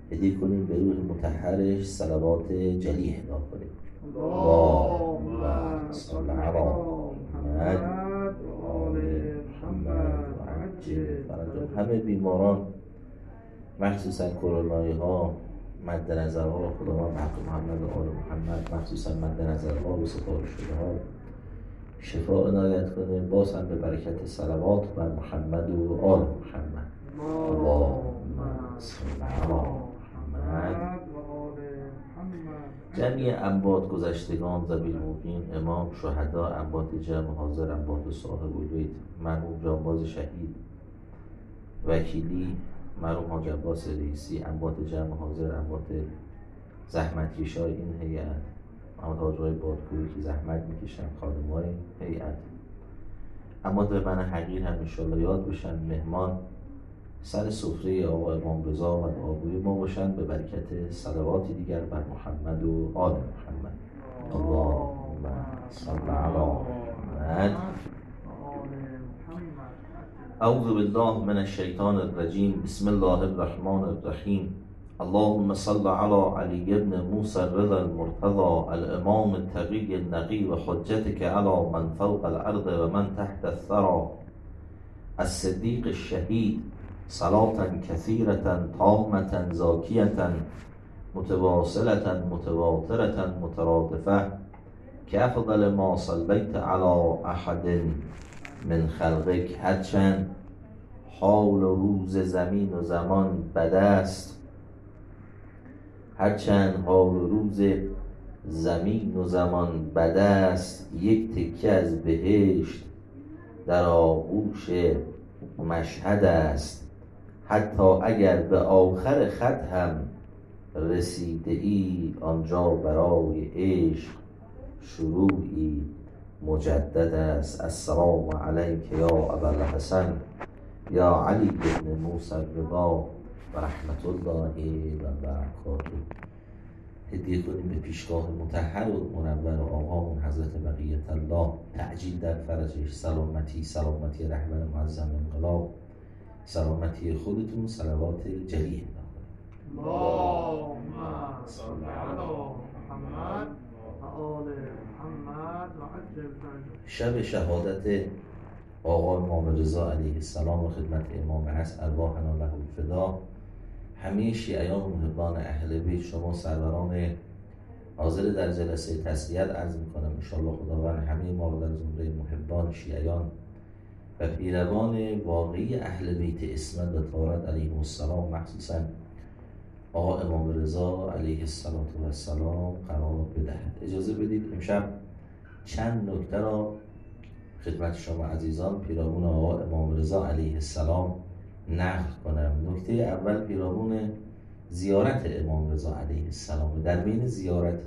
هدیه کنیم به روح مطهرش صلوات جلی اهدا کنیم. اللهم صل علی محمد و آل محمد و عجل فرجهم. همه بیماران مخصوصا کرونایی ها مد نظرها را خداوند به حق محمد و آل محمد، مخصوصا مد نظرها و سپارش شده ها شفا عنایت کنه. باز هم به برکت صلوات بر محمد و آل محمد. اللهم صل علی محمد و آل محمد. جمعی انبات گذشتگان، ذوی الموقین، امام، شهدا، انبات جمع حاضر، انبات صاحب البیت، مرحوم جانباز شهید، وکیلی، مرحوم حاج عباس رئیسی، انبات جمع حاضر، انبات زحمتکشای این هیئت، محمد حاج‌آقای بادپوری که زحمت میکشن، خادمای هیئت، انبات من حقیر هم انشالله یاد بشن، مهمان سر سفره آقا امام رضا و دعاگوی ما باشن به برکت صلواتی دیگر بر محمد و آل محمد. اللهم صل علی محمد. اعوذ بالله من الشیطان الرجیم. بسم الله الرحمن الرحیم. اللهم صل على علی ابن موسی الرضا المرتضى الامام التقی النقی و حجتك على من فوق الارض و من تحت الثرى الصدیق الشهید صلاة كثيرة تامة زاكية متواصلة متواترة مترادفة كأفضل ما صليت على أحد من خلقك. هرچند حال و روز زمین و زمان بد است، هرچند حال و روز زمین و زمان بد است، یک تکه از بهشت در آغوش مشهد است. حتی اگر به آخر خط هم رسیده ای، آنجا برای عشق شروعی مجدد است. السلام علیک یا ابوالحسن یا علی بن موسی الرضا و رحمت الله و برکاته. هدیه کنیم به پیشگاه مطهر و منور آقامون حضرت بقیت الله، تعجیل در فرجش، سلامتی رهبر معظم انقلاب، سلامتی خودتون، صلوات جلیه نکنید. اللهم صل علی محمد و آل محمد و عجل فرجهم. شب شهادت آقا امام رضا علیه السلام و خدمت امام عصر ارواحنا له الفدا. همه شیعیان و محبان اهل بیت، شما سروران حاضر در جلسه تسلیت عرض میکنم انشاءالله خداوند همه ما رو در زمره محبان شیعیان و پیروان واقعی اهل بیت اسمت و طهارت علیهم السلام، مخصوصا آقا امام رضا علیه السلام قرار بدهد. اجازه بدید امشب چند نکته را خدمت شما عزیزان پیرامون آقا امام رضا علیه السلام نقل کنم. نکته اول پیرامون زیارت امام رضا علیه السلام. در بین زیارت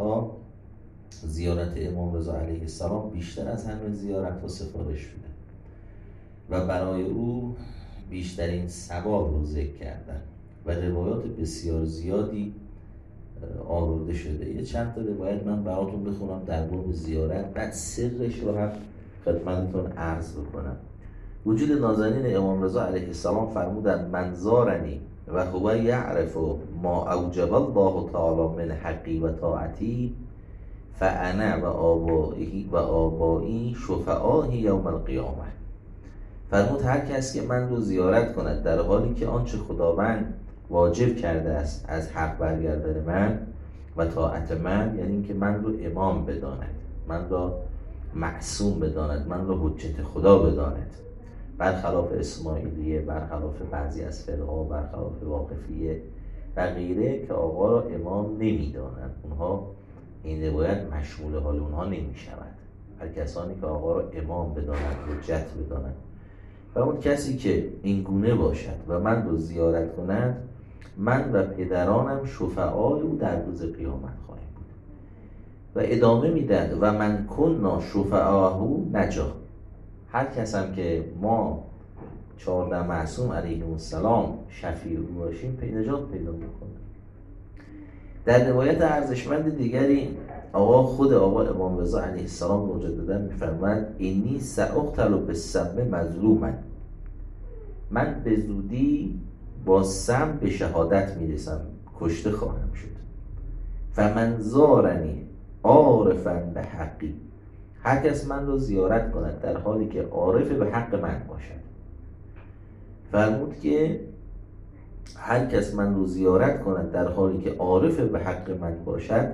امام رضا علیه السلام بیشتر از همه زیارت ها سفارش شده و برای او بیشترین ثواب رو ذکر کردن و روایات بسیار زیادی آورده شده. یه چند تا روایت من براتون بخونم در باب زیارت، بعد سرش رو هم خدمتتون عرض بکنم. وجود نازنین امام رضا علیه السلام فرمودند من زارنی و هو یعرف ما اوجب الله تعالی من حقی و طاعتی فانا و آبایی شفعاء یوم القیامه. فرمود هر کس که من رو زیارت کند در حالی که آنچه خداوند واجب کرده است از حق برگردن من و طاعت من، یعنی اینکه من رو امام بداند، من را معصوم بداند، من را حجت خدا بداند، برخلاف اسماعیلیه، برخلاف بعضی از فرقا، برخلاف واقفیه و غیره که آقا را امام نمیدانند. اونها این روایت مشمول حال اونها نمی شود. هر کسانی که آقا را امام بدانند، حجت بدانند و اون کسی که این گونه باشد و من رو زیارت کند، من و پدرانم شفعای او در روز قیامت خواهیم بود. و ادامه میدن و من کنا شفعاه نجا. هر کس هم که ما 14 معصوم علیهم السلام شفیع او باشیم نجات پیدا میکنه. در روایت ارزشمند دیگری خود آقا امام رضا علیه السلام مجددا میفرماید اینی ساقتل بالسم مظلوما، من به زودی با سم به شهادت میرسم، کشته خواهم شد. فمن زارنی عارفا به حقی، هر کس من رو زیارت کند در حالی که عارف به حق من باشد. فرمود که هر کس من رو زیارت کند در حالی که عارف به حق من باشد،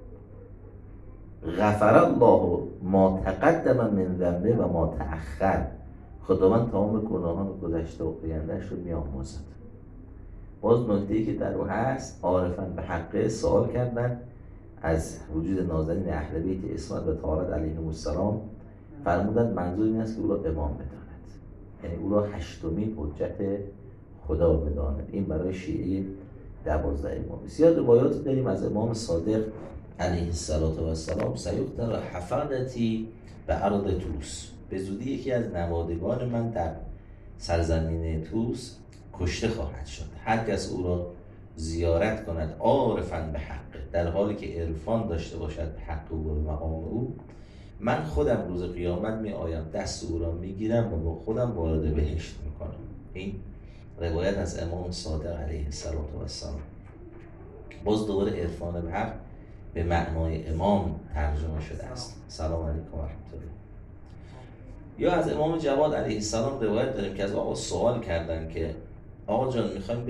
غفر الله ما تقدم من ذنبه و ما تأخر، خداوند تمام گناهان گذشته و آینده‌اش رو می‌آمرزد. باز نکته‌ای که در او هست، عارفاً به حق سوال کردن از وجود نازنین اهل بیت اسمت و طهارت علیهم السلام، فرمودند منظور این است که او را امام بداند، یعنی او را هشتمین حجت خدا بداند. این برای شیعه 12 امامی. زیاد روایاتی داریم از امام صادق علیه السلام، سیقتل حفادتی به ارض توس، به زودی یکی از نوادگان من در سرزمین توس کشته خواهد شد. هر کس او را زیارت کند عارفاً به حق، در حالی که عرفان داشته باشد به حق او و به مقام او، من خودم روز قیامت می آیم دست او را می گیرم و با خودم وارد بهشت می کنم. این روایت از امام صادق علیه السلام. باز دوباره عرفان به حق به معنای امام ترجمه شده است. سلام علیکم و رحمت الله. یا از امام جواد علیه السلام روایت داریم که از آقا سوال کردن که آقا جان میخوایم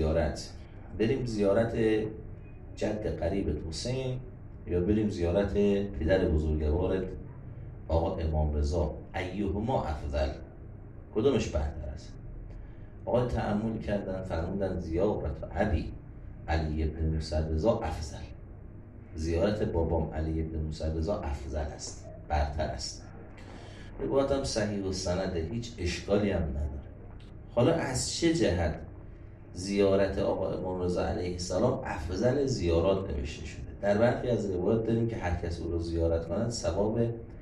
بریم زیارت جد قریبت حسین یا بریم زیارت پدر بزرگوارت آقا امام رضا، ایهما افضل، کدومش بهتر است؟ آقا تأمل کردن فرمودن زیارت ابی علی بن موسی رضا افضل، زیارت بابام علی بن موسی رضا افضل است، برتر است. روایت هم صحیح و سنده، هیچ اشکالی هم نداره. حالا از چه جهت زیارت آقا امام رضا علیه السلام افضل زیارات نوشته شده؟ در برخی از روایات داریم که هر کس او رو زیارت کند ثواب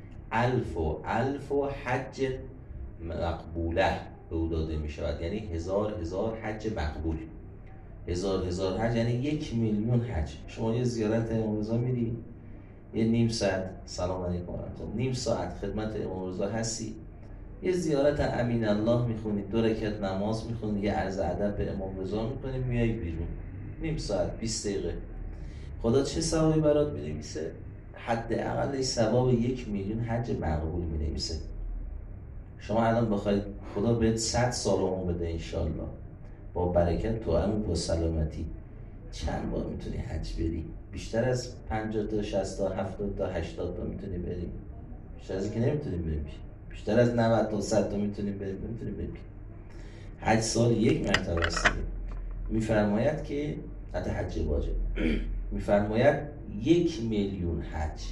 الف و حج مقبوله به او داده می شود، یعنی هزار حج مقبول. هزار حج یعنی 1,000,000 حج. شما یه زیارت امام رضا میری، یه نیم ساعت سلام علیکم نیم ساعت خدمت امام رضا هستی، یه زیارت امین الله میخونی، 2 رکعت نماز میخونی، یه عرض ادب به امام رضا میکنی، میای بیرون، نیم ساعت 20 دقیقه، خدا چه ثوابی برات مینویسه؟ حداقل ثواب 1,000,000 حج مقبول مینویسه. شما الان بخواید خدا بهت 100 سال عمر بده انشالله، با برکت تو هم با سلامتی، چند بار میتونی حج بری؟ بیشتر از 50 تا 60 تا 70 تا 80 تا میتونی بری، بیشتر از این که نمیتونیم بریم، بیشتر از 90 تا 100 تا میتونیم بریم. حج سال 1 مرتبه است. میفرماید که حتی حج واجب میفرماید 1,000,000 حج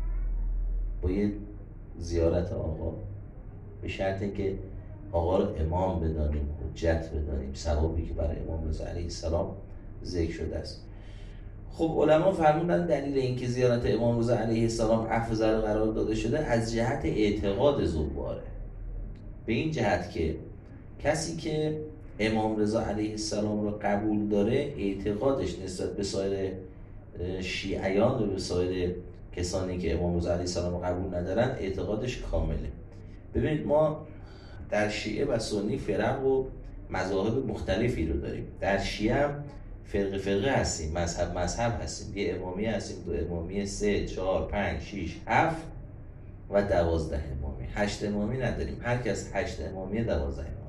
با یه زیارت آقا، به شرطی که آقا رو امام بدانیم، حجت بدانیم، ثوابی که برای امام رضا علیه السلام ذکر شده است. خب علما فرمودن دلیل اینکه زیارت امام رضا علیه السلام افضل قرار داده شده از جهت اعتقاد زواره، به این جهت که کسی که امام رضا علیه السلام رو قبول داره، اعتقادش نسبت به سایر شیعیان و به سایر کسانی که امام رضا علیه السلام رو قبول ندارن اعتقادش کامله. ببینید ما در شیعه و سنی فرق و مذاهب مختلفی رو داریم. در شیعه هم فرقه هستیم، مذهب هستیم، یه امامی هستیم، 2 امامی، 3 4 5 6 7 و 12 امامی. 8 امامی نداریم، هر کس 8 امامی 12 امامی،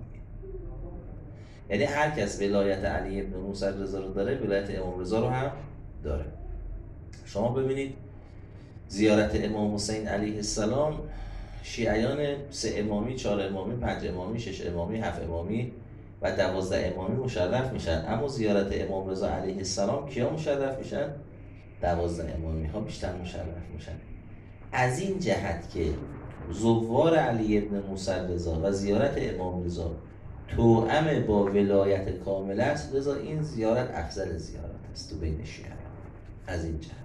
یعنی هر کس ولایت علی ابن موسی رضا رو داره ولایت امام رضا رو هم داره. شما ببینید زیارت امام حسین علیه السلام، شیعیان 3 امامی، 4 امامی، 5 امامی، 6 امامی، 7 امامی و 12 امامی مشرف میشن، اما زیارت امام رضا علیه السلام کیا مشرف میشن؟ 12 امامی ها بیشتر مشرف میشن. از این جهت که زوار علی ابن موسی رضا و زیارت امام رضا توأم با ولایت کامل است، لذا این زیارت افضل زیارت است تو بین شیعیان. از این جهت.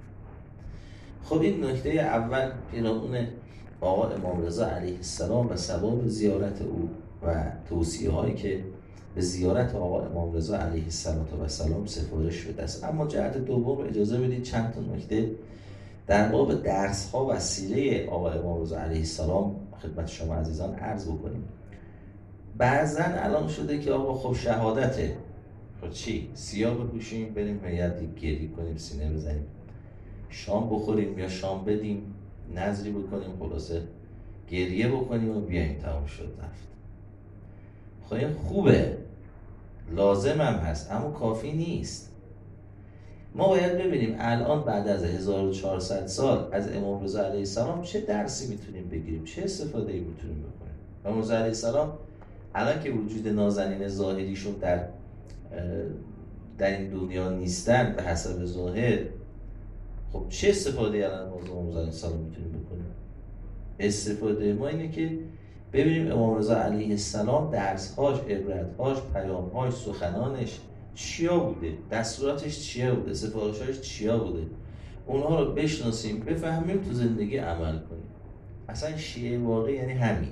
خب این نکته اول پیرامون آقا امام رضا علیه السلام و ثواب زیارت او و توصیه هایی که به زیارت آقا امام رضا علیه السلام سفارش شده است. اما جهت دوم اجازه بدید چند تا نکته در باب درس ها و سیره آقا امام رضا علیه السلام خدمت شما عزیزان عرض بکنیم. بعضن الان شده که آقا خب شهادته، خب چی؟ سیاه بپوشیم بریم هیئت گریه کنیم سینه بزنیم شام بخوریم یا شام بدیم نظری بکنیم خلاصه گریه بکنیم و بیایم تمام شد رفت. خب این خوبه لازم هم هست اما کافی نیست. ما باید ببینیم الان بعد از 1400 سال از امام رضا علیه السلام چه درسی میتونیم بگیریم، چه استفاده‌ای میتونیم بکنیم. امام رضا علیه السلام الان که وجود نازنین ظاهریشون در این دنیا نیستن به حسب ظاهر، خب چه استفاده الان از امام رضا علیه السلام میتونیم بکنیم؟ استفاده ما اینه که ببینیم امام رضا علیه السلام درس‌هاش، عبرت‌هاش، پیام‌هاش، سخنانش چیا بوده، دستوراتش چیا بوده، سفارش‌هاش چیا بوده، اونها رو بشناسیم، بفهمیم، تو زندگی عمل کنیم. اصلا شیعه واقعی یعنی همین.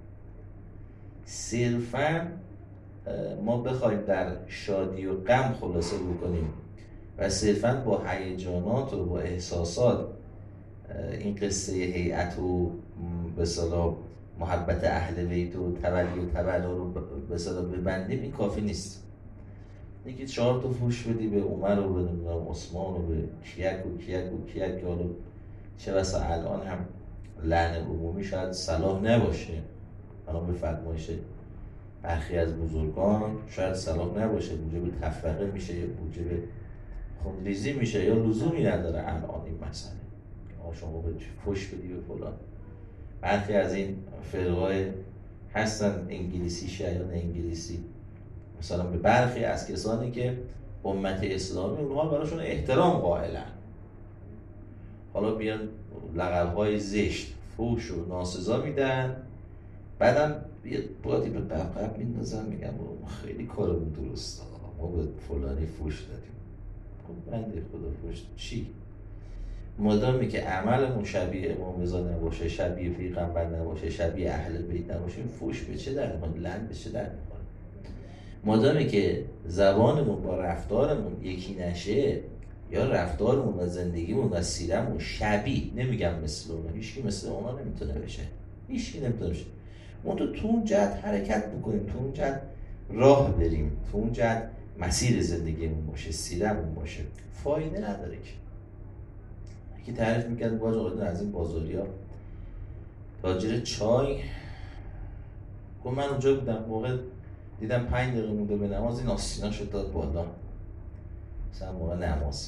صرفاً ما بخوایم در شادی و غم خلاصه بکنیم و صرفاً با هیجانات و با احساسات این قصه هیئت و به اصطلاح محبت اهل بیت و تولی و تبلا رو به اصطلاح ببندیم این کافی نیست. یکی 4 تا فوش بدی به عمر و به عثمان و به کیک و کیک و کیک که حالا چه بسا الان هم لعن عمومی شاید صلاح نباشه، الان به فرمایش برخی از بزرگان شاید صلاح نباشه، موجب تفرقه میشه یا موجب خونریزی میشه یا لزومی نداره الان این مسئله شما به فوش بدی به فلان. برخی از این فرقای هستن انگلیسی شیعیان انگلیسی مثلا به برخی از کسانی که امت اسلامی اونها براشون احترام قائلن، حالا بیان لقب‌های زشت فوش و ناسزا میدن، بعدم یه بادی به قبقب میندازن میگن خیلی کارمون درسته ما به فلانی فوش دادیم. خب بنده خدا فوش چی؟ مادامی که عملمون شبیه امام رضا نباشه، شبیه پیغمبر نباشه، شبیه اهل بیت نباشه، فوش به چه در میخوره؟ لعن به چه در میخوره؟ مادامی که زبانمون با رفتارمون یکی نشه یا رفتارمون و زندگیمون و سیرمون شبیه، نمیگم مثل اون، هیچکی مثل اونا نمیتونه بشه، هیچکی نمیتونه بشه، ما تو اون جهت حرکت بکنیم، تو اون جهت راه بریم، تو اون جهت مسیر زندگیمون باشه، سیرمون باشه، فایده نداره که تعریف میکرد باز آقایون از این بازاریا تاجر چای گفت من اونجا بودم موقع دیدم 5 دقیقه مونده به نماز این آستینا شد داد بالا مثلا موقع نماز.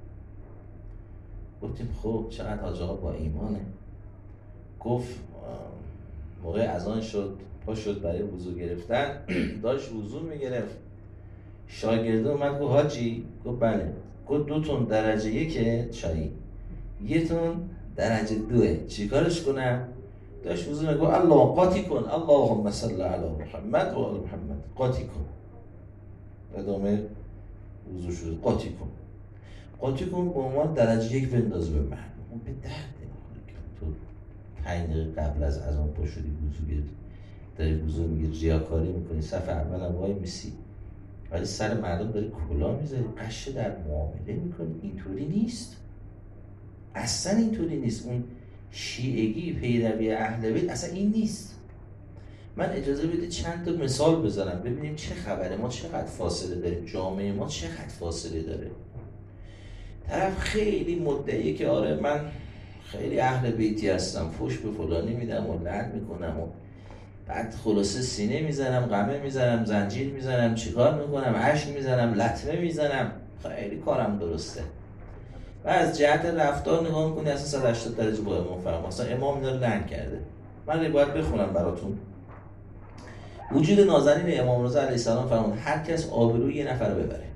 گفتیم خب چقدر حاج آقا با ایمانه. گفت موقع اذان شد پا شد برای وضو گرفتن داشت وضو میگرفت، شاگرده اومد گفت حاجی؟ گفت بله. گفت 2 تن درجه 1 چایی، 1 تن درجه 2، چیکارش کنم؟ داشت وضو میگه گفت الله قاطی کن، اللهم صل علی محمد و آل محمد، قاطی کن. ادامه وضو شد، قاطی کن، قاطی کن به عنوان درجه 1 بنداز به مردم. اون به درد نمیخوره که تو 5 دقیقه قبل از اذان پا شدی وضو گرفتی، داری وضو میگیری ریاکاری میکنی، صف اول هم وای میسی ولی سر مردم داری کلا میذاری، قشه در معامله میکنی. اینطوری نیست، اصلا اینطوری نیست. اون شیعگی پیروی اهل بیت اصلا این نیست. من اجازه بده چند تا مثال بزنم ببینیم چه خبره، ما چقدر فاصله داریم، جامعه ما چقدر فاصله داره. طرف خیلی مدعیه که آره من خیلی اهل بیتی هستم، فوش به فلانی میدم و لعن میکنم و بعد خلاصه سینه میزنم، قمه میزنم، زنجیر میزنم، چیکار میکنم، اشک میزنم، لطمه میزنم، خیلی کارم درسته. و از جهت رفتار نگاه میکنی اصلا 180 درجه با امام فرق. مثلا امام اینا رو لعن کرده. من روایت بخونم براتون. وجود نازنین امام رضا علیه السلام فرمود هر کس آبروی یه نفر رو ببره.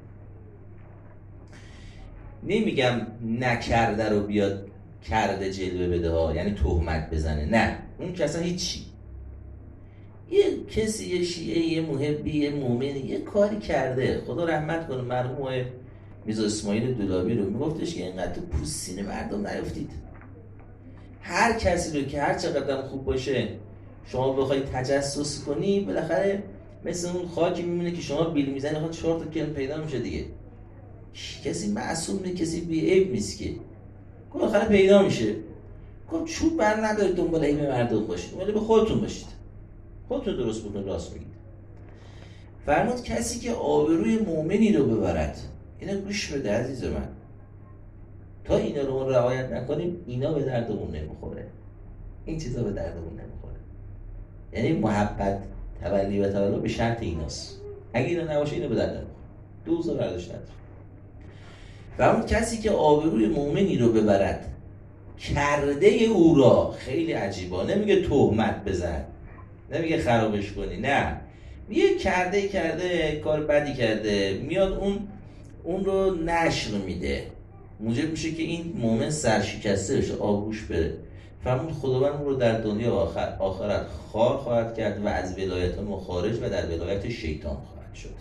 نمیگم نکرده رو بیاد کرده جلوه بده ها، یعنی تهمت بزنه، نه، اون که اصلا هیچی. یه کسی، یه شیعه، یه محبی، یه مومنی یه کاری کرده، خدا رحمت کنه مرحوم میرزا اسماعیل دولابی رو میگفتش که اینقدر تو پوستین مردم نیفتید. هر کسی رو که هر چقدر خوب باشه شما بخوای تجسس کنی بالاخره مثل اون خاکی میمونه که شما بیل میزنی خود 4 تا کلم پیدا میشه دیگه. کسی معصوم نیست، کسی بی عیب نیست که بالاخره پیدا میشه. گفت چوب بر ندارید دنبال عیب مردم باشید، ولی به خودتون باشید، خودتون درست بکنید، راست میگید. فرمود کسی که آبروی مؤمنی رو ببرد. اینا گوش بده عزیز من، تا اینا رو ما رعایت نکنیم اینا به دردمون نمیخوره، این چیزا به دردمون نمیخوره. یعنی محبت، تولی و تولا به شرط ایناست، اگه اینا نباشه اینا به درد نمیخوره، دوزا برداشت نداره. فرمود کسی که آبروی مؤمنی رو ببرد کرده او را، خیلی عجیبا، نمیگه تهمت بزن، نمیگه خرابش کنی، نه، یه کرده کار بدی کرده، میاد اون رو نشر میده، موجب میشه که این مؤمن سرشکسته بشه، آبروش بره. فرمود خداوند اون رو در دنیا آخرت خار خواهد کرد و از ولایت ما خارج و در ولایت شیطان خواهد شد.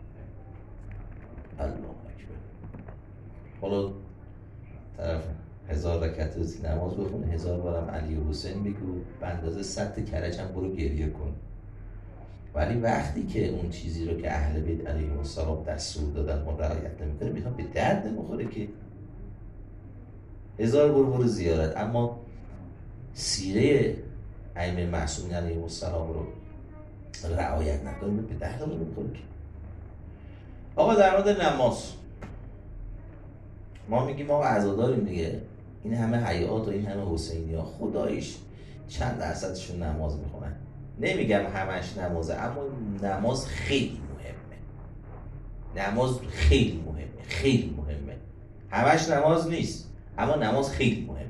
الله اکبر. حالا طرف 1000 رکعت روزی نماز بخونه، 1000 بارم علی و حسین بگو، به اندازه سد کرجم برو گریه کن. ولی وقتی که اون چیزی رو که اهل بیت علیهم السلام دستور دادن ما رعایت نمی‌کنه، میخوام به درد نمیخوره که 1000 برو زیارت، اما سیره ائمه معصومین علیهم السلام رو رعایت نکنیم به درد نمیخوره که. آقا در مورد نماز ما میگیم ما عزاداریم دیگه، این همه حیات و این همه حسینی ها خداییش چند درصدشون نماز میخونن؟ نمیگم همش نمازه، اما نماز خیلی مهمه، نماز خیلی مهمه، خیلی مهمه. همش نماز نیست اما نماز خیلی مهمه.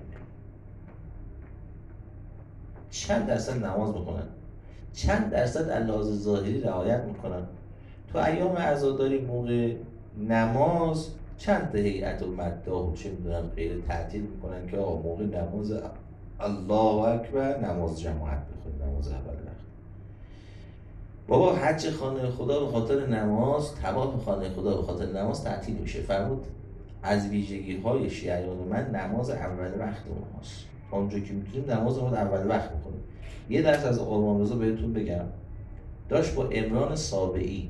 چند درصد نماز میخونن؟ چند درصد اللحاظ ظاهری رعایت میکنن؟ تو ایام عزاداری موقع نماز چند تا هیئت و مداح و چه میدونم غیر تعطیل میکنن که آقا موقع نماز الله اکبر نماز جماعت بخونید، نماز اول وقت. بابا حج خانه خدا به خاطر نماز، طواف خانه خدا به خاطر نماز تعطیل میشه. فرمود از ویژگی های شیعیان من نماز اول وقت اونهاست، اونجا که میتونیم نماز رو اول وقت بخونیم. یه درس از امام رضا بهتون بگم، داشت با عمران سابعی،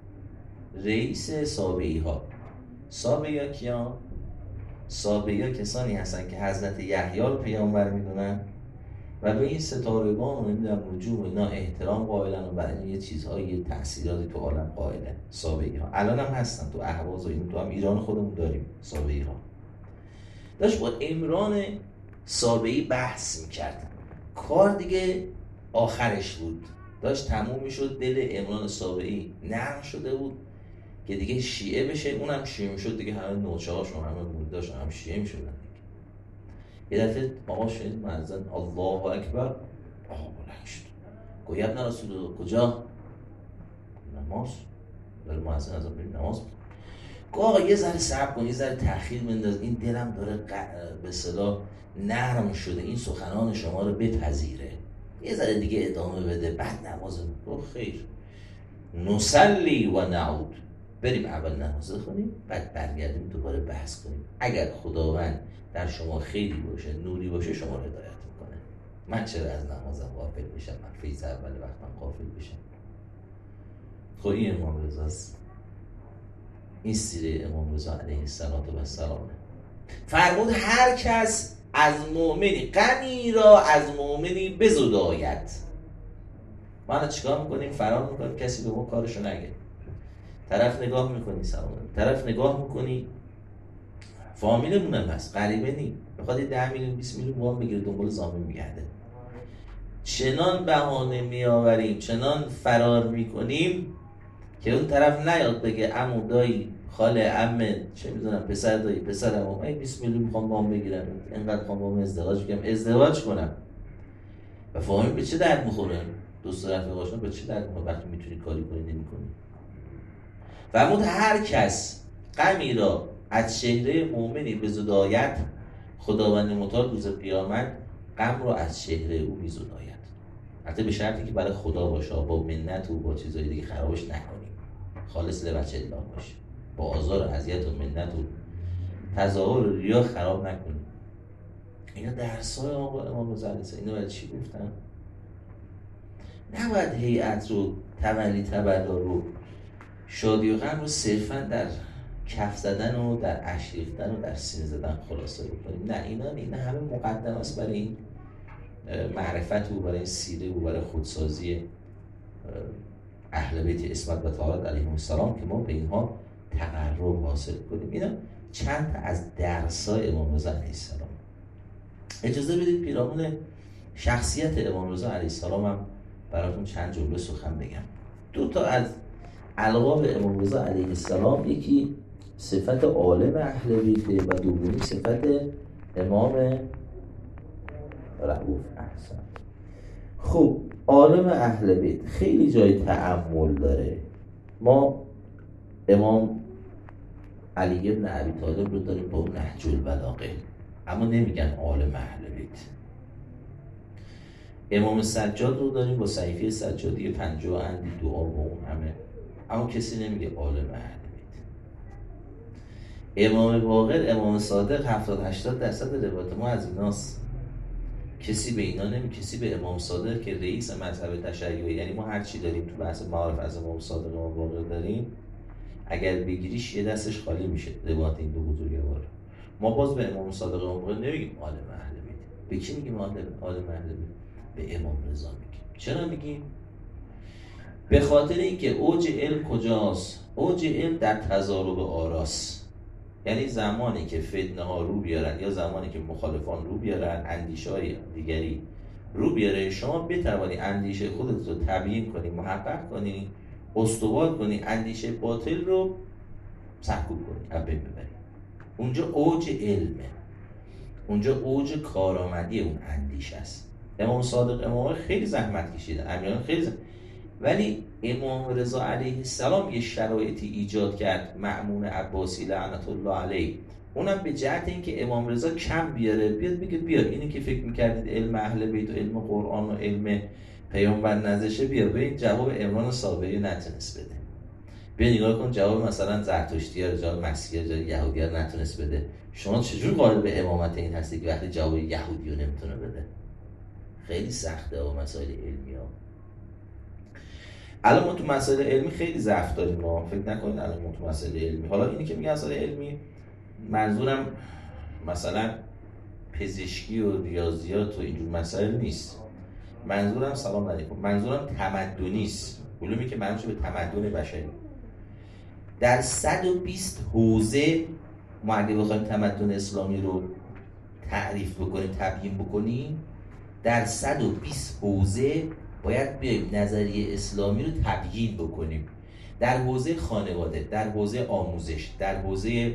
رئیس سابعی ها. سابعی ها کیان؟ سابعی ها کسانی هستن که حضرت یحیی رو پیامبر میدونن و به این ستارگان و نمیدونم نجوم و اینا احترام قائلن و برای یه چیزهایی، یه تأثیراتی تو عالم قائلن. سابعی ها الان هم هستن تو اهواز و این، تو هم ایران خودمون داریم سابعی ها. داشت با عمران سابعی بحث میکرد، کار دیگه آخرش بود، داشت تموم میشد، دل عمران سابعی نرم شده بود که دیگه شیعه بشه، اونم شیعه میشد دیگه، همه نوچه‌هاشون همه موریداشون هم شیعه میشدن. یه دفعه آقا شنید مؤذن الله اکبر، آقا بلند شد، گوید نه رسول الله کجا؟ نماز داره مؤذن ازم بریم نماز. آقا یه ذره صبر کن، یه ذره تأخیر بنداز، این دلم داره به اصطلاح نرم شده این سخنان شما رو بپذیره، یه ذره دیگه ادامه بده بعد نماز. گفت خیر، نصلی و نعود، بریم اول نماز خونیم بعد برگردیم دوباره بحث کنیم. اگر خداوند در شما خیری باشه، نوری باشه، شما رو هدایت میکنه. من چرا از نمازم غافل بشم؟ من فیض اول وقتم غافل بشم؟ خب این امام رضاست، این سیره امام رضا علیه السلام. فرمود هر کس از مؤمنی غمی را از مؤمنی بزداید. ما الان چیکار میکنیم؟ فرار میکنیم کسی به ما کارشو نگه. طرف نگاه میکنی سلام، طرف نگاه میکنی فامیلمون هم هست، غریبه نی، میخواد 10 میلیون 20 میلیون وام بگیره دنبال زامن میگرده. چنان بهانه میآوریم، چنان فرار میکنیم که اون طرف نیاد بگه عمو دایی خاله عمه چه میدونم پسر دایی پسر عمو من 20 میلیون میخوام وام بگیرم، اینقدر میخوام وام ازدواج بگم ازدواج کنم. و فامیل به چه درد میخوره؟ دوست رفیقاشون به چه درد میخوره وقتی میتونی کاری کنی نمیکنی؟ فرمود هر کس غمی را از چهره مؤمنی بزداید، خداوند متعال روز قیامت غم را از چهره او میزداید. البته به شرطی که برای خدا باشه، با منت و با چیزای دیگه خرابش نکنیم، خالص لوجه الله باشه، با آزار و اذیت و منت و تظاهر و ریا خراب نکنیم. اینا درسای آقا امام رضا اینا برای چی گفتن؟ نباید هیئت رو تولی تبلا رو شادی و غم رو صرفا در کف زدن و در اشک ریختن و در سینه زدن خلاصه بکنیم. نه، اینا همه مقدم است برای این معرفت و برای این سیره و برای خودسازی اهل بیت عصمت و طهارت علیهم السلام که ما به اینها تقرب حاصل کنیم. اینا چند تا از درس‌های امام رضا علیه السلام. اجازه بدید پیرامون شخصیت امام رضا علیه السلام هم براتون چند جمله سخن بگم. دو تا از القاب امام رضا علیه السلام، یکی صفت عالم اهل بیت و دومی صفت امام رؤوف. احسن. خب عالم اهل بیت خیلی جای تأمل داره. ما امام علی ابن ابی طالب رو داریم با نهج البلاغه، اما نمیگن عالم اهل بیت. امام سجاد رو داریم با صحیفه سجادی 50 اندی دعا با اون همه، اما کسی نمیگه عالم اهل بیت. امام باقر، امام صادق 70-80% روایت ما از ایناست. کسی به اینا نمیگه. کسی به امام صادق که رئیس مذهب تشیعی، یعنی ما هر چی داریم تو بحث معارف از امام صادق و امام باقر داریم، اگر بگیریش یه دستش خالی میشه روایت این دو بزرگوار. ما باز به امام صادق و امام باقر نمیگیم عالم اهل بیت. به کی میگیم عالم اهل بیت؟ به امام رضا میگیم. چرا میگیم؟ به خاطر اینکه اوج علم کجاست؟ اوج علم در تضارب آراست. یعنی زمانی که فتنه ها رو بیارن یا زمانی که مخالفان رو بیارن، اندیشه های دیگری رو بیاره، شما بتوانی اندیشه خودت رو تبیین کنی، محقق کنی، استوار کنی، اندیشه باطل رو سرکوب کنی، از بین ببری. اونجا اوج علمه، اونجا اوج کارآمدی اون اندیشه است. امام صادق، امام خیلی زحمت کشیدن، امیران خیلی ولی امام رضا علیه السلام یه شرایطی ایجاد کرد، مأمون عباسی لعنت الله علیه، اونم به جهت اینکه امام رضا کم بیاره، بیاد بگه بیاد اینی که فکر میکردید علم اهل بیت و علم قرآن و علم پیامبر نزشه، بیاد ببین جواب عمران صابری نتونست بده. بیا نگاه کن جواب مثلا زرتشتی ها، جواب مسیحی ها، یهودی ها نتونست بده. شما چجور قائل به امامت این هستی که وقتی جواب یهودی رو نمیتونه بده؟ خیلی سخته و مسائل علمی ها. الان ما تو مسائل علمی خیلی ضعف داریم. ما فکر نکنید الان ما تو مسائل علمی، حالا اینی که میگم مسائل علمی منظورم مثلا پزشکی و ریاضیات و اینجور مسائل نیست. منظورم سلام علیکم، منظورم تمدنی است. علومی که مربوط به تمدن بشری. در 120 حوزه ما اگه بخوایم تمدن اسلامی رو تعریف بکنیم، تبیین بکنیم، در 120 حوزه باید بیاییم نظریه اسلامی رو تبیین بکنیم. در حوزه خانواده، در حوزه آموزش، در حوزه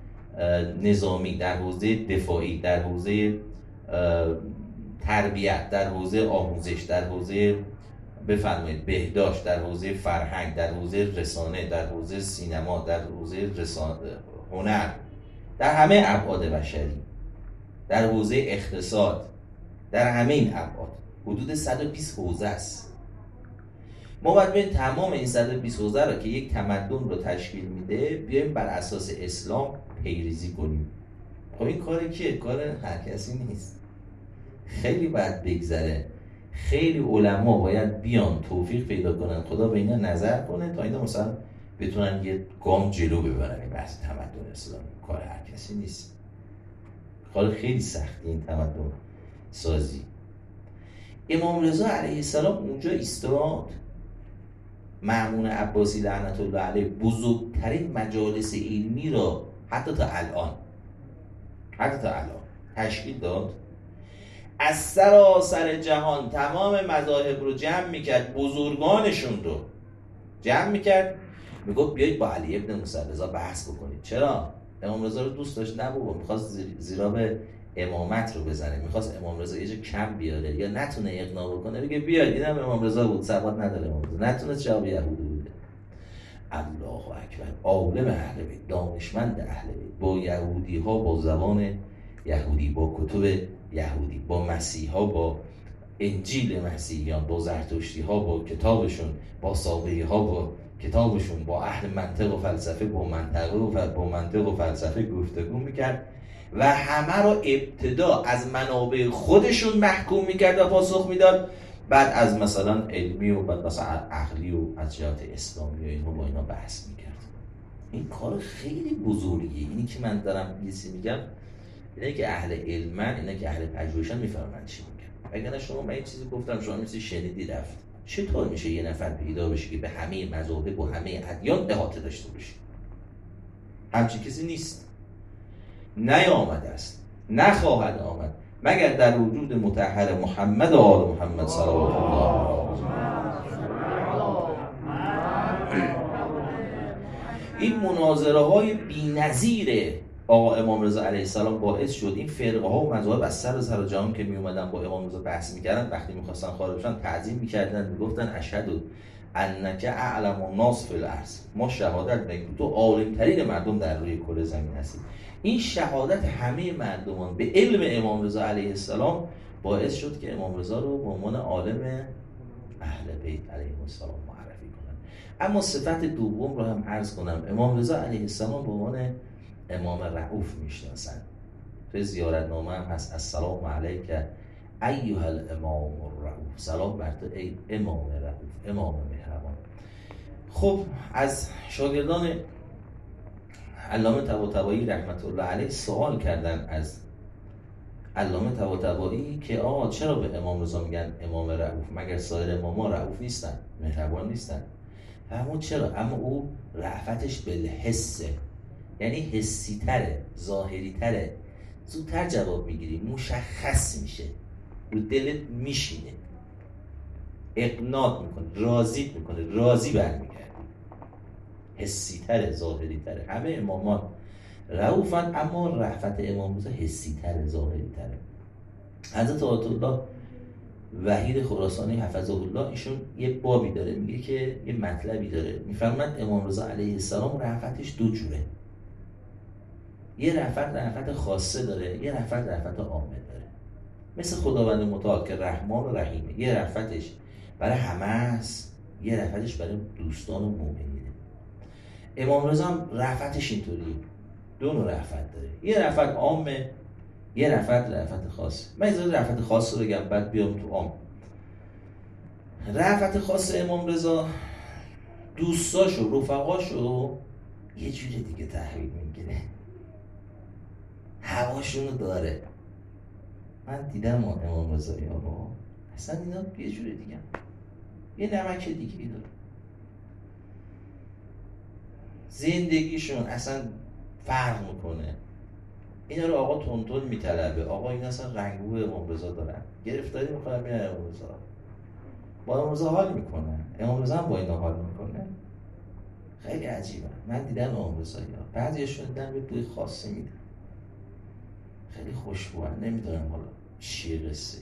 نظامی، در حوزه دفاعی، در حوزه تربیت، در حوزه آموزش، در حوزه بفرمایید بهداشت، در حوزه فرهنگ، در حوزه رسانه، در حوزه سینما، در حوزه هنر، در همه ابعاد بشری، در حوزه اقتصاد، در همه این ابعاد حدود 120 حوزه است. ما باید بیایم تمام این 120 حوزه را که یک تمدن رو تشکیل میده بیایم بر اساس اسلام پیریزی کنیم. خب این کار کیه؟ کار هر کسی نیست. خیلی باید بگذره، خیلی علما باید بیان توفیق پیدا کنن، خدا به اینا نظر کنه تا اینا مثلا بتونن یه گام جلو ببرن این بحث تمدن اسلامی. کار هر کسی نیست، کار خیلی سختی این تمدن سازی. امام رضا علیه السلام اونجا ایستاد، مأمون عباسی لعنت الله علیه بزرگترین مجالس علمی را حتی تا الان تشکیل داد. از سراسر جهان تمام مذاهب رو جمع میکرد، بزرگانشون رو جمع میکرد، میگفت بیایید با علی ابن موسی رضا بحث بکنید. چرا؟ امام رضا رو دوست داشت؟ نه بابا، میخواست زیرا به امامت رو بزنه، میخواست امام رضا یه جا کم بیاره یا نتونه اقناع بکنه، بگه بیاید اینم امام رضا بود، ثبات نداره امام رضا، نتونه جواب یهودی بوده. الله اکبر، عالم اهل بیت، دانشمند اهل بیت، با یهودی ها با زبان یهودی، با کتب یهودی، با مسیحا، با انجیل مسیحیان، با زرتشتی ها با کتابشون، با صابئی ها با کتابشون، با اهل منطق و فلسفه با منطق و فلسفه گفتگو میکرد و همه رو ابتدا از منابع خودشون محکوم میکرد و پاسخ میداد، بعد از مثلا علمی و بعد مثلا عقلی و از جهات اسلامی و اینها با اینا بحث میکرد. این کار خیلی بزرگیه. اینی که من دارم میگم اینه که اهل علمن، اینه که اهل پژوهشن میفهمن چی میگم. اگر شما من این چیزی گفتم شما این چیزی شنیدی رفت، چطور میشه یه نفر پیدا بشه که به همه مذاهب و همه ادیان احاطه داشته باشه؟ همچین کسی نیست، نیامده است، نخواهد آمد مگر در وجود مطهر محمد و آل محمد صلوات الله. این مناظره های بی‌نظیر آقا امام رضا علیه السلام باعث شد این فرقه ها و مذاهب از سر جهان که می اومدن با امام رضا بحث میکردن، وقتی میخواستن خارج بشن تعظیم میکردن، میگفتن اشهد انک اعلم الناس فی الارض، ما شهادت میدیم تو عالم ترین مردم در روی کره زمین هستی. این شهادت همه مردمان به علم امام رضا علیه السلام باعث شد که امام رضا رو به عنوان عالم اهل بیت علیه السلام معرفی کنن. اما صفت دوم رو هم عرض کنم، امام رضا علیه السلام به عنوان امام رؤوف میشناسن. توی زیارتنامه هم هست السلام علیک ایها الامام الرؤوف، سلام بر تو ای امام رؤوف، امام مهربان. خب از شاگردان علامه طباطبایی رحمت الله علیه سوال کردن از علامه طباطبایی که آقا چرا به امام رضا میگن امام رؤوف، مگر سایر اماما رؤوف نیستن، مهربان نیستن؟ اما چرا؟ اما او رأفتش بالحسه، یعنی حسی تره، ظاهری تره، زودتر جواب میگیری، مشخص میشه، رو دلت میشینه، اقناع میکنه، راضی میکنه، راضی برمیگردی. حسی تره، ظاهری تره. همه امامان رؤوفن، اما رأفت امام رضا حسی تره، ظاهری تره. حضرت آیت الله وحید خراسانی حفظه الله ایشون یه بابی داره، میگه که یه مطلبی داره، میفرماید امام رضا علیه السلام رأفتش دو جوره، یه رأفت خاصه داره، یه رأفت عامه داره. مثل خداوند متعال که رحمان و رحیمه، یه رأفتش برای همه است، یه رأفتش برای دوستان و مؤمنینه. امام رضا هم رأفتش اینطوریه، دو نوع رأفت داره، یه رأفت عامه، یه رأفت خاصه. من از رأفت خاص رو بگم بعد بیام تو عام. رأفت خاص امام رضا دوستاشو، رفقاشو یه جوری دیگه تحویل میگیره، هواشونو داره. من دیدم امام رضایی ها رو، اصلا اینا یه جوری دیگه، یه نمک دیگه ای داره، زندگیشون اصلا فرق میکنه. اینا رو آقا تونتون میطلبه، آقا این اصلا رنگو امام رضا دارن، گرفتاری میکنن میرن امام رضا، با امام رضا حال میکنن، امام رضا هم با اینا حال میکنه. خیلی عجیبه. من دیدم امام رضایی ها، بعضیشون دیدم یه بوی خاصی میدن، خیلی خوشبوان، نمیدونم حالا چیه قصه.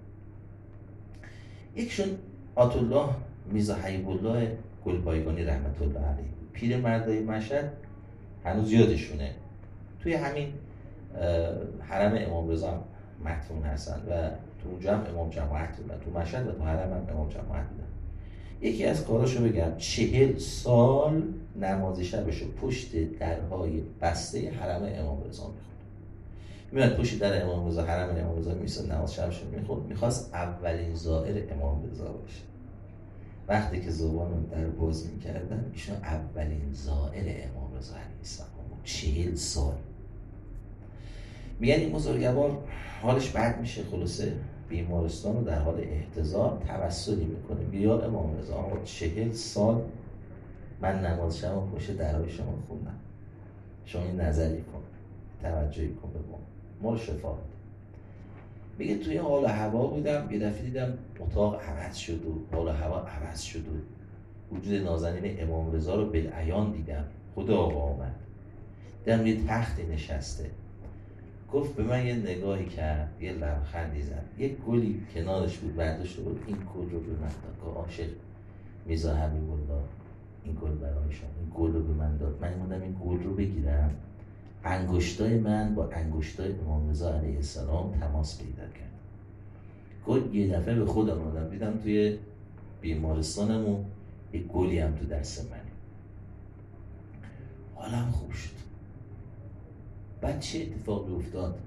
یکشون آیت الله میرزا حبیب الله گلپایگانی رحمت الله علیه، پیر مردای مشهد، هنوز یادشونه، توی همین حرم امام رضا هم مدفون هستن و تو اونجا هم امام جماعت بودن، تو مشهد و تو حرم هم امام جماعت بودن. یکی از کاراشو بگم، 40 سال نماز شبشو پشت درهای بسته حرم امام رضا میخوند. میاد پشت در امام رضا، حرم امام رضا میساد نماز شبشو میخوند، میخواست اولین زائر امام رضا باشه. وقتی که زبانو در باز میکردن، ایشون اولین زائر امام رضا علیه السلام. 40 سال. میگن این بزرگوار حالش بد میشه، خلاصه بیمارستان رو در حال احتضار توسلی میکنه، میگه یا امام رضا آقا 40 سال من نماز شب پشت درهای شما خوندم، شما این نظری کن، توجهی کن به ما رو شفا بده. میگه توی حال و هوا بودم، یه دفعه دیدم اتاق عوض شد و حال و هوا عوض شد و وجود نازنین امام رضا رو بالعیان دیدم. خدا آقا آمد، دیدم یه تختی نشسته، گفت به من یه نگاهی کرد، یه لبخندی زد، یه گلی کنارش بود، برداشته بود، این گل رو به من داد. که عاشق میرزا حبیب الله این گل برای شما، این گل رو به من داد. من اومدم این گل رو بگیرم، انگشتای من با انگشتای امام رضا علیه السلام تماس پیدا کرد. گل یه دفعه به خودم اومدم، دیدم توی بیمارستانم و یه گلی هم تو دست منه، حالم خوب شد. بعد چه اتفاقی افتاد؟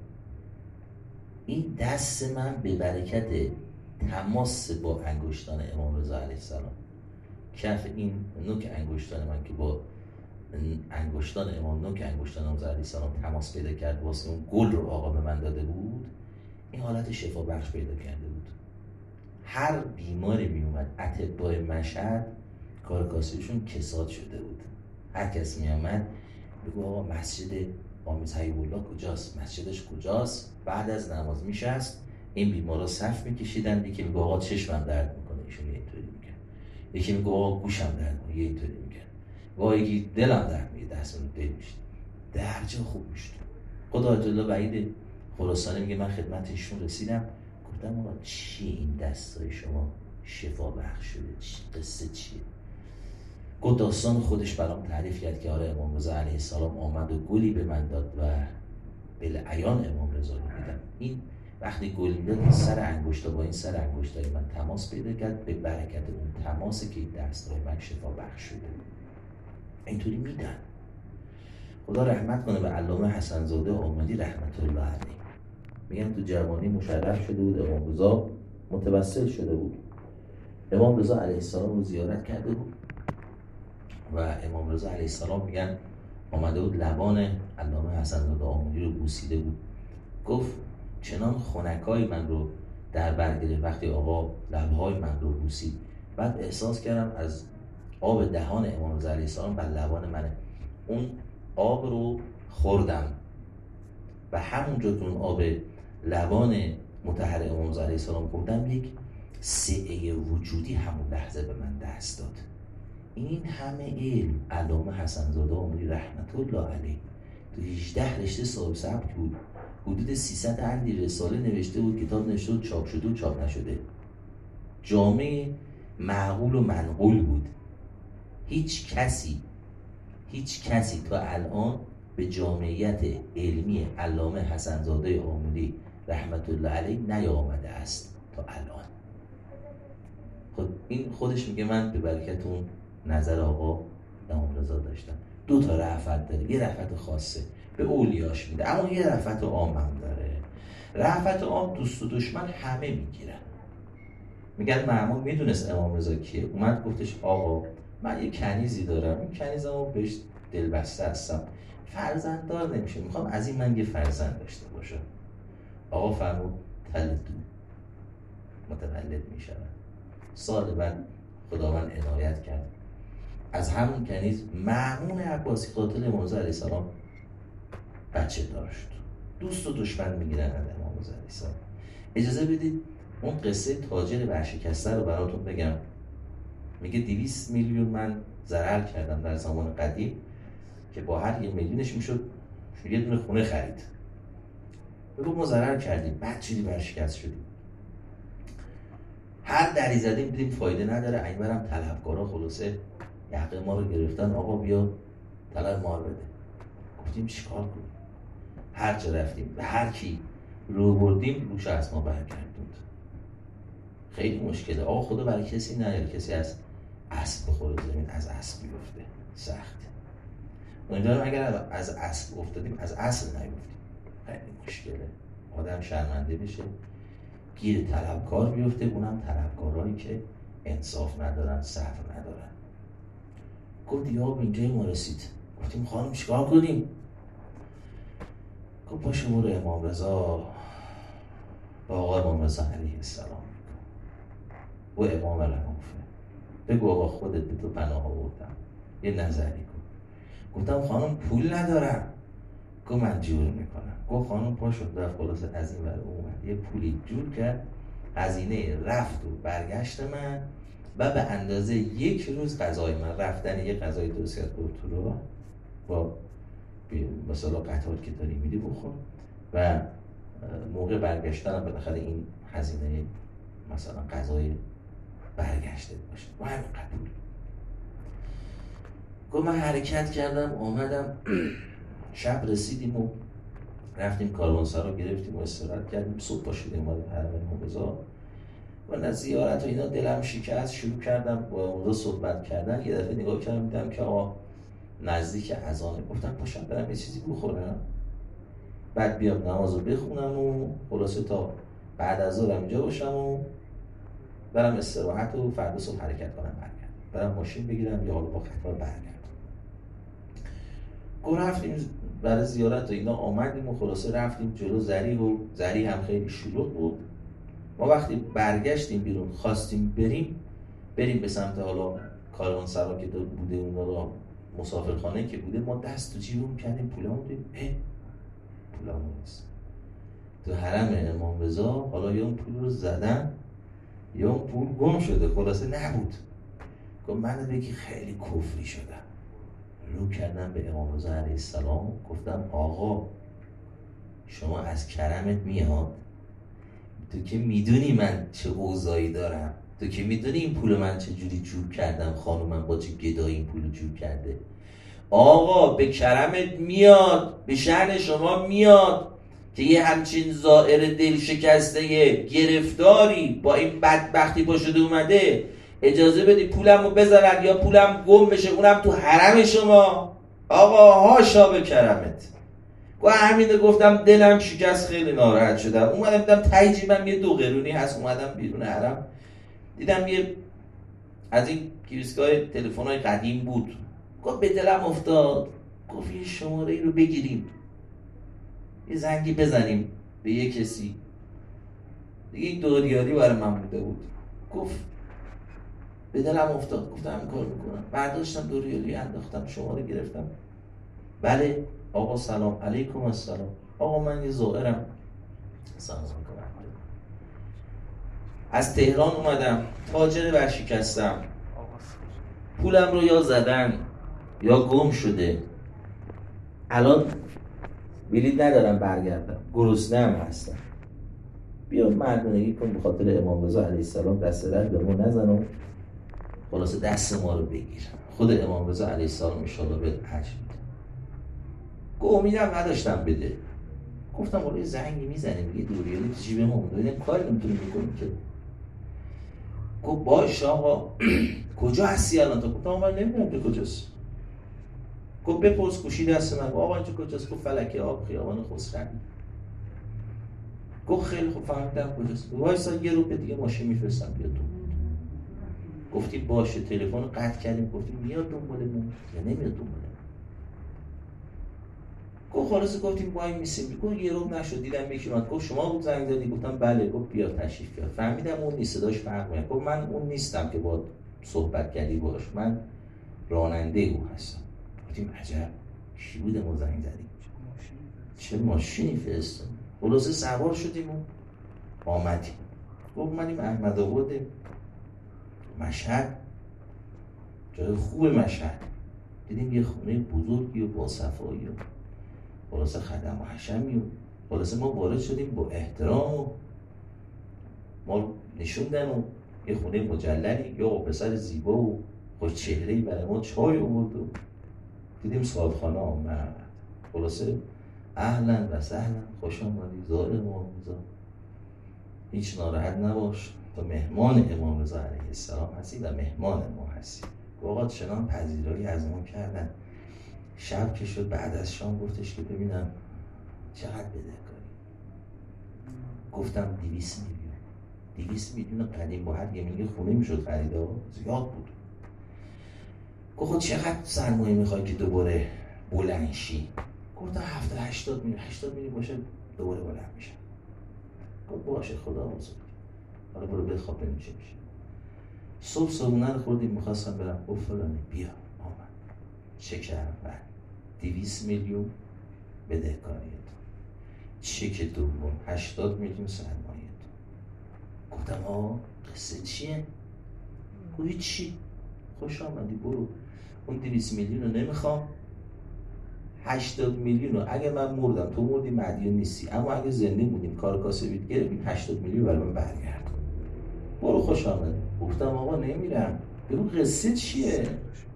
این دست من به برکت تماس با انگشتان امام رضا علیه السلام، کف این نوک انگشتان من که با انگشتان امام، نوک انگشتان امام علیه السلام تماس پیدا کرد، واسه اون گل رو آقا به من داده بود، این حالت شفا بخش پیدا کرده بود. هر بیماری میومد اطباء مشهد کارکاسیشون کساد شده بود. هر کس میامد بگو آقا مسجد آمیز حبیب الله کجاست، مسجدش کجاست، بعد از نماز میشست این بیمارا صف میکشیدن، یکی میگه آقا چشمم درد میکنه، ایشون اینطوری میگن، یکی میگه آقا گوشم درد میکنه، اینطوری میگن، و یکی دلم درد میگه، دست من دل میشه، در جا خوب میشه. خدا آیت الله وحید خراسانی میگه من خدمت ایشون رسیدم، گفتم آقا چی این دستای شما شفا بخش شده، قصه چیه؟ گفت داستان خودش برام تعریف کرد که آره امام رضا علیه السلام آمد و گلی به من داد و بالعیان امام رضا رو دیدم. این وقتی گل میداد این سر انگشتا با این سر انگشتای من تماس پیدا کرد، به برکت اون تماسی که این دستای من شفا بخش شده. اینطوری میدن. خدا رحمت کنه به علامه حسن زاده آمدی رحمت الله علیه. میگم تو جوانی مشرف شده بود، امام رضا متوسل شده بود، امام رضا علیه السلام رو زیارت کرده بود و امام رضا علیه السلام میگن آمده بود لبان علامه حسن زاده آمدی رو بوسیده بود، گفت چنان خنکای من رو در بر گرفت وقتی آقا لبهای من رو بوسید، بعد احساس کردم از آب دهان امام رضا علیه السلام بر لبان منه، اون آب رو خوردم و همونجا که اون آب لبان مطهر امام رضا علیه السلام خوردم یک سعه وجودی همون لحظه به من دست داد. این همه علم علامه حسن زاده آمدی رحمت الله علیه تو 18 رشته صاحب سبک بود، حدود 300 اندی رساله نوشته بود، کتاب نوشته بود، چاپ شده و چاپ نشده، جامع معقول و منقول بود. هیچ کسی تا الان به جامعیت علمی علامه حسن زاده آمدی رحمت الله علیه نیامده است تا الان. خب این خودش میگه من به برکت اون نظر آقا امام رضا داشتم. 2 تا رأفت داره، یه رأفت خاصه به اولیاش میده، اما یه رأفت عام هم داره. رأفت عام دوست و دشمن همه میگیرن. میگن مأمون میدونست امام رضا کیه، اومد گفتش آقا من یه کنیزی دارم، این کنیزمو بهش دلبسته هستم، فرزنددار نمیشه، میخوام از این من یه فرزند داشته باشم. آقا فرمود تلدو، متولد میشن. سال بعد خداوند عنایت کرد از همون کنیز مأمون عباسی قاتل امام رضا علیه السلام بچه دار شد. دوست و دشمن میگیرن از امام رضا علیه السلام. اجازه بدید اون قصه تاجر ورشکسته رو براتون بگم. میگه 200 میلیون من ضرر کردم در زمان قدیم که با هر 1 میلیونش میشد یه دونه خونه خرید. بگو ما ضرر کردیم، بعد چیزی ورشکست شدیم، هر دری زدیم دیدیم فایده نداره، اینورم طلبکارا خلاصه یقه ما رو گرفتن، آقا بیا طلب ما رو بده. گفتیم چیکار کنیم؟ هر جا رفتیم به هر کی رو بردیم روش از ما برگردوند. خیلی مشکله. آقا خدا برای کسی نیاره کسی از اسب بخوره زمین از اسب بیفته، سخته. امیدوارم اگر از اسب افتادیم از اصل نیفتیم. خیلی مشکله. آدم شرمنده بشه گیر طلبکار بیفته، اونم طلبکارهایی که انصاف ندارن، صبر ندارن. گفت یا به اینجای ما رسید. گفتیم خانم چیکار کنیم؟ گفت باشه برو امام رضا با آقا امام رضا علیه السلام و امام رعوفه بگو آقا خودت به تو پناه آوردم، یه نظری کن. گفتم خانم پول ندارم. گفت من جور میکنم. گفت خانم پا شد رفت خلاصه از این ور اومد یه پولی جور کرد، هزینه رفت و برگشت من و به اندازه 1 روز غذای من، رفتن یه غذای درست کرد تو رو با مثلا قطعات که داری میدی بخور و موقع برگشتن هم بالاخره این هزینه مثلا غذای برگشته باشه و همین قبول. گفت من حرکت کردم آمدم، شب رسیدیم و رفتیم کاروانسرا گرفتیم و استراحت کردیم، صبح پاشیدیم اومدیم حرم امام رضا و از زیارت و اینا دلم شکست، شروع کردم با اونجا صحبت کردن. یه دفعه نگاه کردم دیدم که آقا نزدیک اذانه. گفتم پاشم برم یه چیزی بخورم بعد بیام نمازو بخونم و خلاصه تا بعد از ظهر اینجا باشم و برم استراحت و فردا صبح حرکت کنم برم ماشین بگیرم یا حالا با قطار برگردم. رفتیم برای زیارت و اینا آمدیم و خلاصه رفتیم جلو زری و زری هم خیلی شلوغ بود ما وقتی برگشتیم بیرون خواستیم بریم به سمت حالا کاروانسرا که بوده اون رو مسافرخانه که بوده، ما دست تو جیبمون کردیم پولامون دیدیم پولامون نیست. تو حرم امام رضا حالا یا اون پول رو زدن یا اون پول گم شده، خلاصه نبود. گفت من بگی خیلی کفری شدم، رو کردم به امام رضا علیه السلام، گفتم آقا شما از کرمت میاد، تو که میدونی من چه اوضاعی دارم، تو که میدونی این پول من چه جوری جور کردم، خانومم با چه گدایی این پول جور کرده، آقا به کرمت میاد، به شأن شما میاد که یه همچین زائر دل شکسته گرفتاری با این بدبختی پا شده اومده اجازه بدی پولمو بزنن یا پولم گم بشه، اونم تو حرم شما. آقا هاشا به کرمت. همینه گفتم دلم شکست، خیلی ناراحت شدم. اومدم دیدم ته جیبم یه 2 قرونی هست، اومدم بیرون حرم دیدم یه از این کیوسکای تلفن‌های قدیم بود. گفت به دلم افتاد، گفت یه شماره ای رو بگیریم یه زنگی بزنیم به یه کسی دیگه. این 2 ریالی برای من بوده بود. گفت به دلم افتاد، گفتم همین کار میکنم. برداشتم 2 ریالی انداختم، شماره گرفتم. بله آقا سلام علیکم. السلام آقا من یه زائرم، سلام علیکم، از تهران اومدم، تاجر ورشکستم، پولم رو یا زدن یا گم شده، الان بلیط ندارم برگردم، گرسنه‌ام هستم، بیا مردونگی کن به خاطر امام رضا علیه السلام، دست در به ما نزن و خلاصه دست ما رو بگیر، خود امام رضا علیه السلام انشاءالله به اجر میده. امیدم نداشتم بده. گفتم حالا یه زنگی میزنیم، یه 2 ریالی تو جیب ما مونده، ببینیم کاری نمیتونیم بکنیم که. گفت باش آقا کجا هستی الان؟ تا گفتم من نمیدونم که کجاست. گفت بپرس گوشی دست من. آقا اینجا کجاست؟ گفت فلک آب خیابان خسروی. گفت خیلی خوب فهمیدم کجاست. وایسا یه روبه دیگه ماشین میفرستم بیاد تو. گفتیم باشه. تلفن رو قطع کردیم، گفتیم میاد دنبالمون یا نمیاد دنبالمون. گفت خلاص گفتیم وای میسیم. گفت یه روب نشد دیدم یکی اومد گفت شما بود زنگ زدی؟ گفتم بله. گفت بیا تشریف بیار. فهمیدم اون نیست، صداش فرق میکنه. گفت من اون نیستم که با صحبت کردی باش، من راننده او هستم. گفتیم عجب کی بوده ما زنگ زدیم، چه ماشینی فرستاد. خلاصه سوار شدیم و آمدیم. گفت اومدیم احمدآباد مشهد، جای خوب مشهد. دیدیم یه خونه بزرگی و با صفایی و خلاصه خدم و حشمی و خلاصه ما وارد شدیم با احترام و ما نشوندن و یه خونه مجللی یا پسر زیبا و خوش چهره‌ای برای ما چای آورد و دیدیم صاحبخانه آمد. خلاصه اهلا و سهلا، خوش آمدی زائر امام رضا، هیچ ناراحت نباش، تو مهمان امام رضا علیه السلام هستی و مهمان ما هستی. آقا چنان پذیرایی از ما کردن. شب که شد بعد از شام گفتش که ببینم چقدر بدهکاری. گفتم 200 میلیون قدیم با هر یه میلیون خونه میشد خریده، زیاد بود. گفت چقدر سرمایه میخوای که دوباره بلند شی؟ گفتم 80 میلیون باشه دوباره بلند میشه. گفت باشه خدا بزرگ، حالا برو بخواب ببین چه میشه. صبح صبحونه رو خوردیم میخواستم برم. گفت فلانی بیا. آمد چک کردم، 200 میلیون بدهکاریت، چک دوم 80 میلیون سرمایه‌ت. گفتم آقا قصه چیه؟ گفت چی؟ خوش آمدی برو، اون 200 میلیون رو نمیخوام، 80 میلیون رو اگه من مردم تو مردی مدیون نیستی، اما اگه زنده بودیم کار کاسبیت گرفتیم 80 میلیون برای من برگرد، برو خوش آمدی. گفتم آقا نمیرم. بگو قصه چیه؟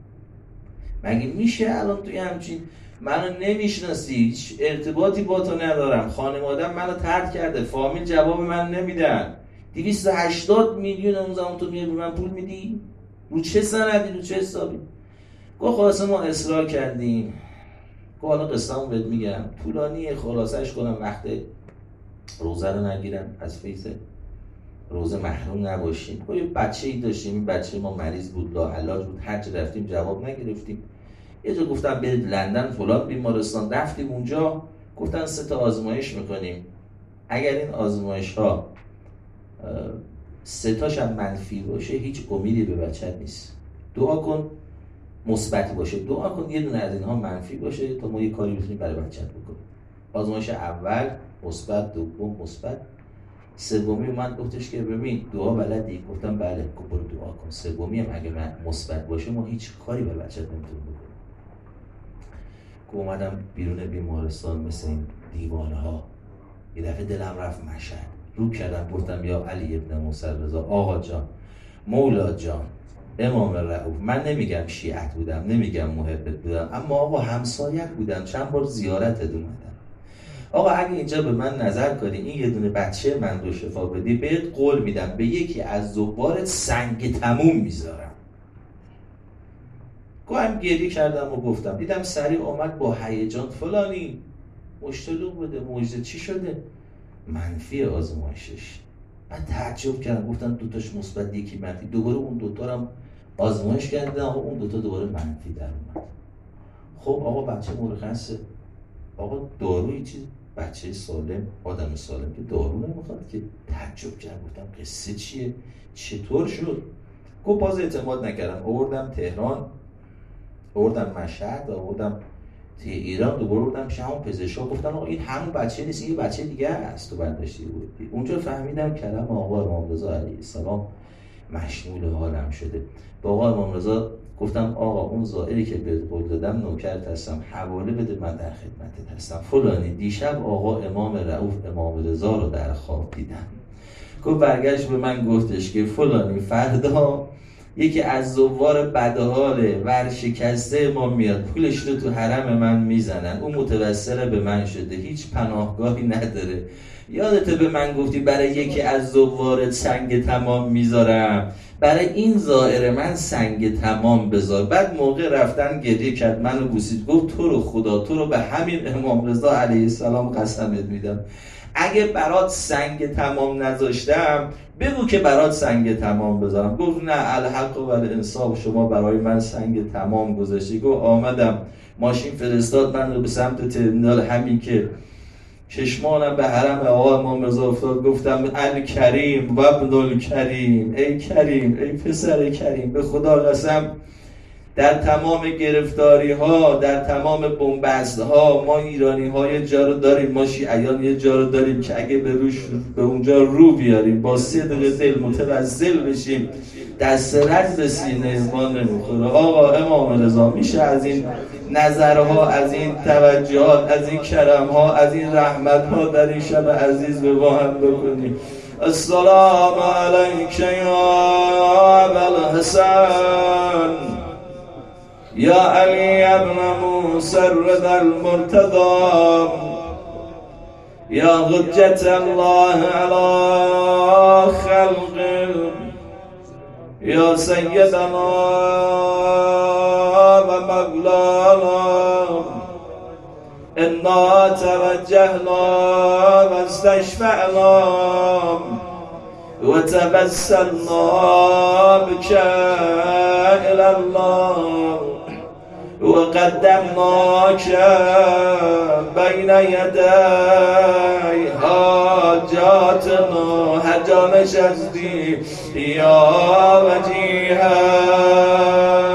مگه میشه الان توی همچین منو نمیشناسی، هیچ ارتباطی با تو ندارم، خانواده‌ام منو طرد کرده، فامیل جواب من نمیدن، 280 میلیون اون زمان تو میای به من پول میدی؟ رو چه سندی، رو چه حسابی؟ گفت خلاصه ما اصرار کردیم. گفت حالا قصه‌مو بهت میگم، طولانیه، خلاصش کنم وقت روزه رو نگیرم، از فیض روزه محروم نباشیم. یه بچه‌ای داشتیم، این بچه ما مریض بود، لاعلاج بود، هر جا رفتیم جواب نگرفتیم. یه جا گفتم برید لندن فلان بیمارستان، رفتیم اونجا گفتن 3 تا آزمایش میکنیم، اگر این آزمایش ها سه تاش هم منفی باشه هیچ امیدی به بچت نیست. دعا کن مثبت باشه، دعا کن یه دونه از اینها منفی باشه تا ما یه کاری بتونیم برای بچت بکنیم. آزمایش اول مثبت، دوم مثبت، سومی من گفتش که ببین دعا بلدی؟ گفتم بله. گفت برو دعا کن. سومی هم اگه من مثبت باشه ما هیچ کاری برای بچت نمیتونیم بکنیم. اومدم بیرون بیمارستان مثل این دیوانه ها، یه دفعه دلم رفت مشهد، رو کردم گفتم یا علی ابن موسی رضا، آقا جان، مولا جان، امام رؤوف، من نمیگم شیعت بودم، نمیگم محبت بودم، اما آقا همسایت بودم، چند بار زیارتت اومدم. آقا اگه اینجا به من نظر کنی این یه دونه بچه من رو شفا بدی، بهت قول میدم به یکی از زوارت سنگ تموم میذارم. گوهم گریه کردم و گفتم، دیدم سریع آمد با هیجان فلانی مشتلق بده، موجزه چی شده؟ منفی آزمایشش. من تعجب کردم، گفتم دوتاش مثبت یکی منفی. دوباره اون دوتا هم آزمایش کردم، آقا اون دوتا دوباره منفی در اومد. خب آقا بچه مرخصه، آقا داروی چیز، بچه سالم، آدم سالم که دارو نمیخواد که. تعجب کردم، گفتم قصه چیه؟ چطور شد؟ گفت باز اعتماد نکردم، آوردم تهران، آوردم مشهد، آوردم توی ایران، دوباره آوردم پیش همون پزشکا، گفتم آقا این همون بچه نیست، این بچه دیگه است تو برداشتی بودی. اونجا فهمیدم کلام آقا امام رضا علیه السلام مشمول حالم شده. با آقا امام رضا گفتم آقا اون زائری که بهت قول دادم نوکرت هستم، حواله بده من در خدمتت هستم. فلانی دیشب آقا امام رؤوف امام رضا رو در خواب دیدم. گفت برگشت به من گفتش که فلانی فردا یکی از زوار بدحال ورشکسته ما میاد، پولش رو تو حرم من میزنن، اون متوسل به من شده، هیچ پناهگاهی نداره. یادته به من گفتی برای یکی از زوارت سنگ تمام میذارم، برای این زائر من سنگ تمام بذار. بعد موقع رفتن گریه کرد، منو بوسید، گفت تو رو خدا، تو رو به همین امام رضا علیه السلام قسمت میدم، اگه برات سنگ تمام نذاشتم بگو که برات سنگ تمام بذارم. گفت نه الحق و الانصاف، شما برای من سنگ تمام گذاشتی. گفت آمدم، ماشین فرستاد من رو به سمت ترمینال، همین که چشمانم به حرم آقا امام رضا افتاد، گفتم الکریم و ابن الکریم، ای کریم، ای پسر کریم، به خدا قسم در تمام گرفتاری ها، در تمام بنبست ها، ما ایرانی ها یه جا رو داریم، ما شیعیان یه جا رو داریم که اگه به اونجا رو بیاریم، با صدق دل متوسل بشیم، دست رد به سینه ما نمیخوره. آقا امام رضا میشه از این نظرها، از این توجهات، از این کرمها، از این رحمتها در این شب عزیز به ما هم بکنیم. السلام علیک یا ابوالحسن یا علی ابن موسی الرضا المرتضی یا حجت الله علی خلقه یا سیدنا و مولانا، انا توجهنا و استشفعنا و توسلنا بك الى الله و قدمناک بین یدی حاجاتنا، حجا نشستی یا وجیها